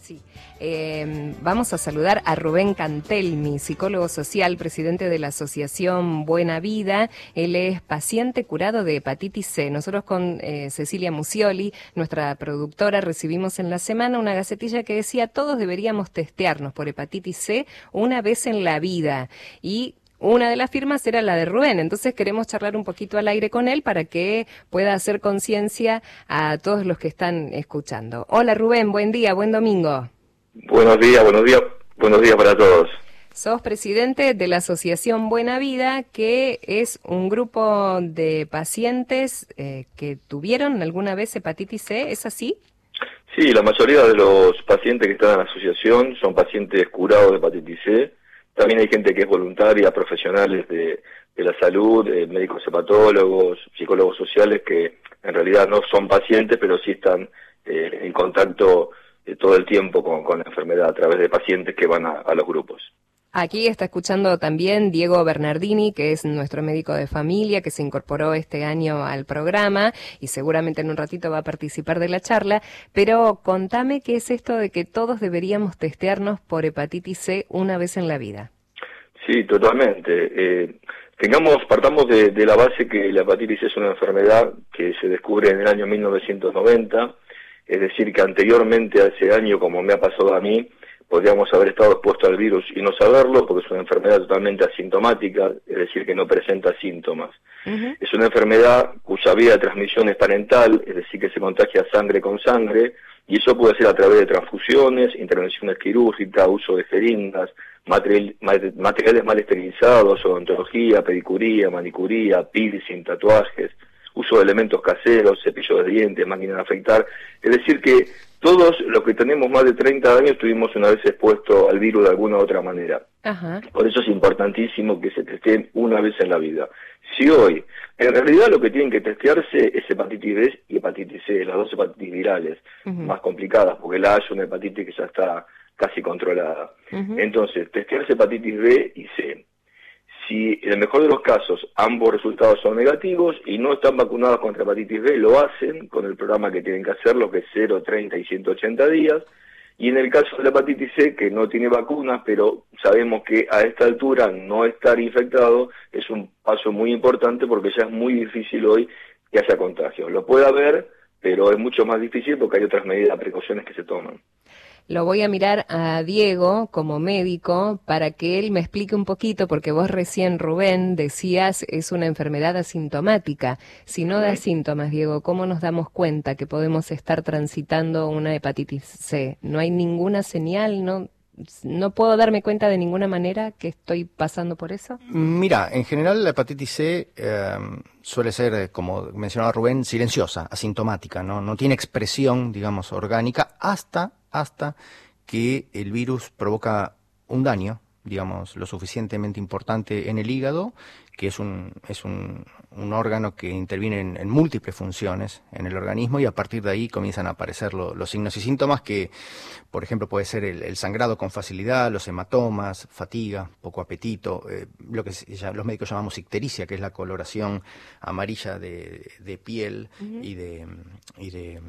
Sí, vamos a saludar a Rubén Cantelmi, psicólogo social, presidente de la Asociación Buena Vida. Él es paciente curado de hepatitis C. Nosotros con Cecilia Musioli, nuestra productora, recibimos en la semana una gacetilla que decía todos deberíamos testearnos por hepatitis C una vez en la vida. Y una de las firmas era la de Rubén, entonces queremos charlar un poquito al aire con él para que pueda hacer conciencia a todos los que están escuchando. Hola Rubén, buen día, buen domingo. Buenos días para todos. Sos presidente de la Asociación Buena Vida, que es un grupo de pacientes que tuvieron alguna vez hepatitis C, ¿es así? Sí, la mayoría de los pacientes que están en la asociación son pacientes curados de hepatitis C. También hay gente que es voluntaria, profesionales de la salud, médicos hepatólogos, psicólogos sociales que en realidad no son pacientes, pero sí están en contacto todo el tiempo con la enfermedad a través de pacientes que van a los grupos. Aquí está escuchando también Diego Bernardini, que es nuestro médico de familia, que se incorporó este año al programa y seguramente en un ratito va a participar de la charla. Pero contame qué es esto de que todos deberíamos testearnos por hepatitis C una vez en la vida. Sí, totalmente. Partamos de la base que la hepatitis es una enfermedad que se descubre en el año 1990, es decir, que anteriormente a ese año, como me ha pasado a mí, podríamos haber estado expuestos al virus y no saberlo, porque es una enfermedad totalmente asintomática, es decir, que no presenta síntomas. Es una enfermedad cuya vía de transmisión es parental, es decir, que se contagia sangre con sangre, y eso puede ser a través de transfusiones, intervenciones quirúrgicas, uso de jeringas, materiales mal esterilizados, odontología, pedicuría, manicuría, piercing, tatuajes, uso de elementos caseros, cepillo de dientes, máquina de afeitar, es decir que todos los que tenemos más de 30 años estuvimos una vez expuestos al virus de alguna u otra manera. Ajá. Por eso es importantísimo que se testeen una vez en la vida. Si hoy, en realidad lo que tienen que testearse es hepatitis B y hepatitis C, las dos hepatitis virales, más complicadas, porque la A es una hepatitis que ya está casi controlada. Entonces, testearse hepatitis B y C. Si en el mejor de los casos ambos resultados son negativos y no están vacunados contra hepatitis B, lo hacen con el programa que tienen que hacerlo, que es 0, 30 y 180 días. Y en el caso de la hepatitis C, que no tiene vacunas, pero sabemos que a esta altura no estar infectado es un paso muy importante porque ya es muy difícil hoy que haya contagio. Lo puede haber, pero es mucho más difícil porque hay otras medidas, precauciones que se toman. Lo voy a mirar a Diego como médico para que él me explique un poquito, porque vos recién, Rubén, decías es una enfermedad asintomática. Si no da síntomas, Diego, ¿cómo nos damos cuenta que podemos estar transitando una hepatitis C? ¿No hay ninguna señal? ¿No puedo darme cuenta de ninguna manera que estoy pasando por eso? Mira, en general la hepatitis C suele ser, como mencionaba Rubén, silenciosa, asintomática, no tiene expresión, digamos, orgánica, hasta que el virus provoca un daño, digamos, lo suficientemente importante en el hígado, que es un órgano que interviene en múltiples funciones en el organismo, y a partir de ahí comienzan a aparecer los signos y síntomas que, por ejemplo, puede ser el sangrado con facilidad, los hematomas, fatiga, poco apetito, lo que los médicos llamamos ictericia, que es la coloración amarilla de piel y de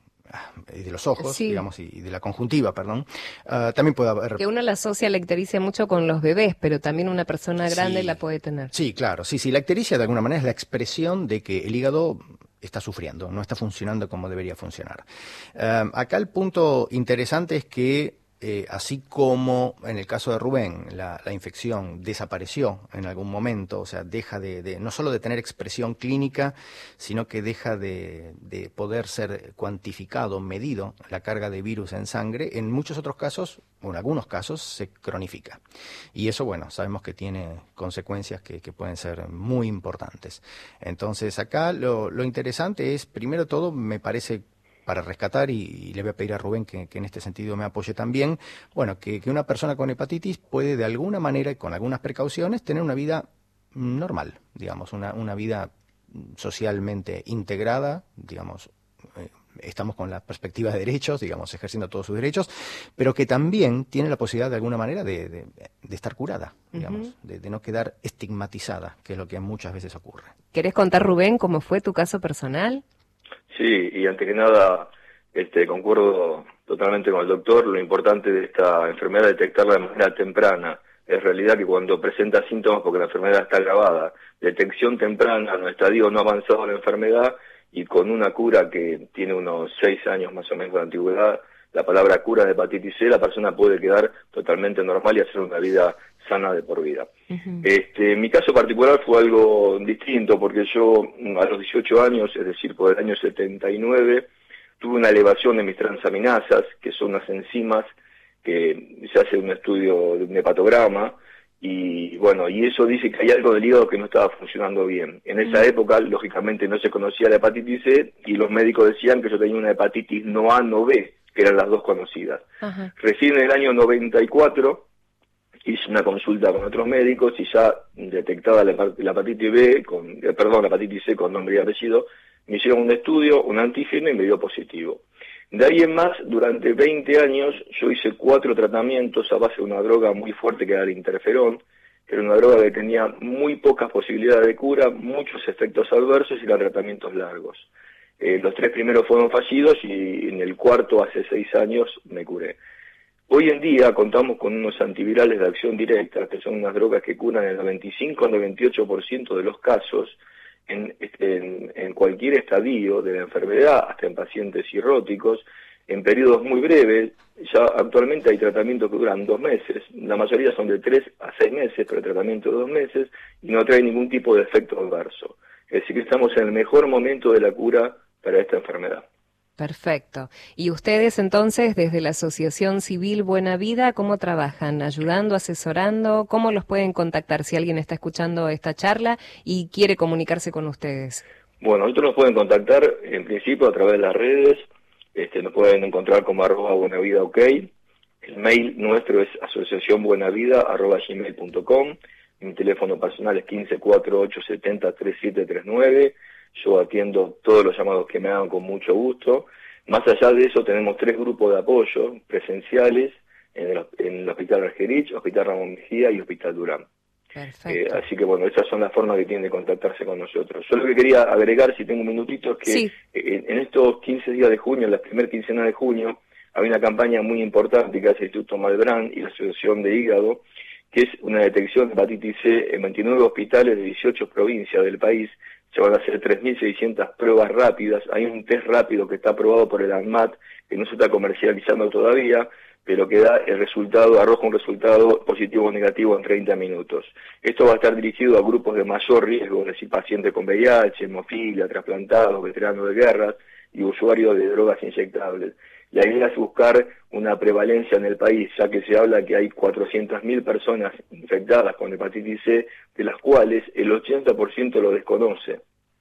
los ojos, sí, digamos, y de la conjuntiva, perdón. También puede haber... Que uno la asocia la ictericia mucho con los bebés, pero también una persona grande sí la puede tener. Sí, claro, sí, la ictericia de alguna manera es la expresión de que el hígado está sufriendo, no está funcionando como debería funcionar. Acá el punto interesante es que así como en el caso de Rubén, la infección desapareció en algún momento, o sea, deja no solo de tener expresión clínica, sino que deja de poder ser cuantificado, medido la carga de virus en sangre, en muchos otros casos, o en algunos casos, se cronifica. Y eso, bueno, sabemos que tiene consecuencias que pueden ser muy importantes. Entonces, acá lo interesante es, primero todo, me parece, para rescatar, y le voy a pedir a Rubén que en este sentido me apoye también, bueno, que una persona con hepatitis puede de alguna manera y con algunas precauciones tener una vida normal, digamos, una vida socialmente integrada, digamos, estamos con la perspectiva de derechos, digamos, ejerciendo todos sus derechos, pero que también tiene la posibilidad de alguna manera de estar curada, digamos, de no quedar estigmatizada, que es lo que muchas veces ocurre. ¿Querés contar, Rubén, cómo fue tu caso personal? Sí, y antes que nada, concuerdo totalmente con el doctor. Lo importante de esta enfermedad es detectarla de manera temprana. Es realidad que cuando presenta síntomas, porque la enfermedad está agravada, detección temprana, no estadio no avanzado de la enfermedad, y con una cura que tiene unos 6 años más o menos de antigüedad, la palabra cura de hepatitis C, la persona puede quedar totalmente normal y hacer una vida sana de por vida. Mi caso particular fue algo distinto, porque yo a los 18 años, es decir, por el año 79, tuve una elevación de mis transaminasas, que son unas enzimas que se hace un estudio de un hepatograma, y bueno, y eso dice que hay algo del hígado que no estaba funcionando bien. En esa época, lógicamente, no se conocía la hepatitis C, y los médicos decían que yo tenía una hepatitis no A, no B, que eran las dos conocidas. Recién en el año 94 hice una consulta con otros médicos y ya detectada la hepatitis B, la hepatitis C con nombre y apellido, me hicieron un estudio, un antígeno, y me dio positivo. De ahí en más, durante 20 años, yo hice 4 tratamientos a base de una droga muy fuerte que era el interferón, que era una droga que tenía muy pocas posibilidades de cura, muchos efectos adversos y eran tratamientos largos. Los 3 primeros fueron fallidos y en el cuarto, hace 6 años, me curé. Hoy en día contamos con unos antivirales de acción directa, que son unas drogas que curan el 95 al 98% de los casos, en cualquier estadio de la enfermedad, hasta en pacientes cirróticos, en periodos muy breves. Ya actualmente hay tratamientos que duran 2 meses, la mayoría son de 3 a 6 meses, pero el tratamiento de 2 meses, y no trae ningún tipo de efecto adverso. Es decir, que estamos en el mejor momento de la cura para esta enfermedad. Perfecto. Y ustedes entonces, desde la Asociación Civil Buena Vida, ¿cómo trabajan? ¿Ayudando, asesorando? ¿Cómo los pueden contactar si alguien está escuchando esta charla y quiere comunicarse con ustedes? Bueno, nosotros nos pueden contactar en principio a través de las redes, nos pueden encontrar como @buenavida_ok. El mail nuestro es asociacionbuenavida@gmail.com. Mi teléfono personal es 1548703739. Yo atiendo todos los llamados que me hagan con mucho gusto. Más allá de eso, tenemos 3 grupos de apoyo presenciales en el Hospital Argerich, Hospital Ramón Mejía y Hospital Durán. Así que bueno, esas son las formas que tienen de contactarse con nosotros. Yo lo que quería agregar, si tengo un minutito, es que sí, en estos 15 días de junio, en la primera quincena de junio, hay una campaña muy importante que hace el Instituto Malbrán y la Asociación de Hígado, que es una detección de hepatitis C en 29 hospitales de 18 provincias del país. Se van a hacer 3.600 pruebas rápidas. Hay un test rápido que está aprobado por el ANMAT, que no se está comercializando todavía, pero que da el resultado, arroja un resultado positivo o negativo en 30 minutos. Esto va a estar dirigido a grupos de mayor riesgo, es decir, pacientes con VIH, hemofilia, trasplantados, veteranos de guerras y usuarios de drogas inyectables. La idea es buscar una prevalencia en el país, ya que se habla que hay 400.000 personas infectadas con hepatitis C, de las cuales el 80% lo desconoce.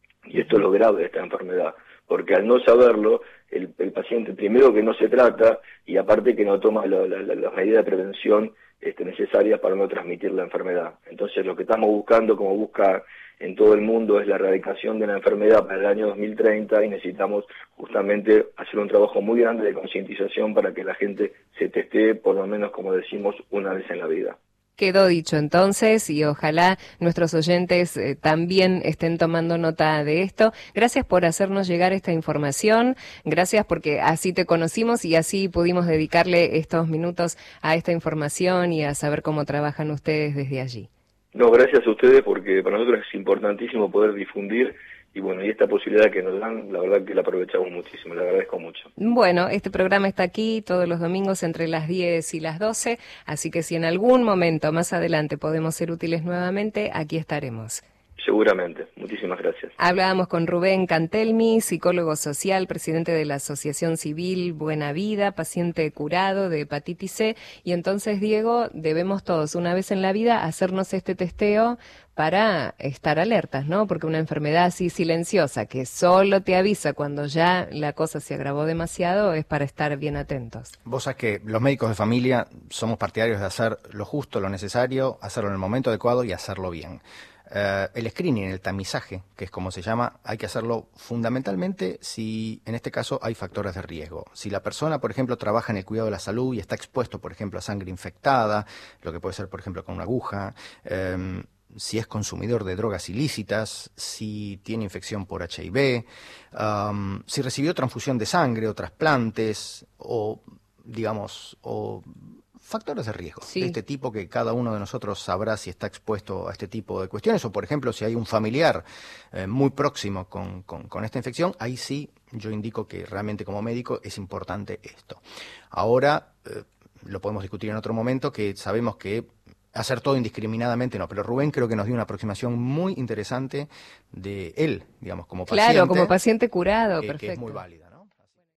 Y esto es lo grave de esta enfermedad, porque al no saberlo, el paciente primero que no se trata, y aparte que no toma las medidas de prevención necesarias para no transmitir la enfermedad. Entonces lo que estamos buscando, como busca en todo el mundo, es la erradicación de la enfermedad para el año 2030, y necesitamos justamente hacer un trabajo muy grande de concientización para que la gente se testee, por lo menos, como decimos, una vez en la vida. Quedó dicho entonces, y ojalá nuestros oyentes también estén tomando nota de esto. Gracias por hacernos llegar esta información, gracias porque así te conocimos y así pudimos dedicarle estos minutos a esta información y a saber cómo trabajan ustedes desde allí. No, gracias a ustedes, porque para nosotros es importantísimo poder difundir, y bueno, y esta posibilidad que nos dan, la verdad que la aprovechamos muchísimo, le agradezco mucho. Bueno, este programa está aquí todos los domingos entre las 10 y las 12, así que si en algún momento más adelante podemos ser útiles nuevamente, aquí estaremos. Seguramente. Muchísimas gracias. Hablábamos con Rubén Cantelmi, psicólogo social, presidente de la Asociación Civil Buena Vida, paciente curado de hepatitis C. Y entonces, Diego, debemos todos, una vez en la vida, hacernos este testeo para estar alertas, ¿no? Porque una enfermedad así silenciosa, que solo te avisa cuando ya la cosa se agravó demasiado, es para estar bien atentos. Vos sabés que los médicos de familia somos partidarios de hacer lo justo, lo necesario, hacerlo en el momento adecuado y hacerlo bien. El screening, el tamizaje, que es como se llama, hay que hacerlo fundamentalmente si en este caso hay factores de riesgo. Si la persona, por ejemplo, trabaja en el cuidado de la salud y está expuesto, por ejemplo, a sangre infectada, lo que puede ser, por ejemplo, con una aguja, si es consumidor de drogas ilícitas, si tiene infección por HIV, si recibió transfusión de sangre o trasplantes, o digamos, o factores de riesgo de este tipo que cada uno de nosotros sabrá si está expuesto a este tipo de cuestiones, o por ejemplo si hay un familiar muy próximo con esta infección, ahí sí yo indico que realmente como médico es importante esto. Ahora lo podemos discutir en otro momento, que sabemos que hacer todo indiscriminadamente no, pero Rubén creo que nos dio una aproximación muy interesante de él, digamos, como paciente. Claro, como paciente curado, perfecto. Que es muy válida.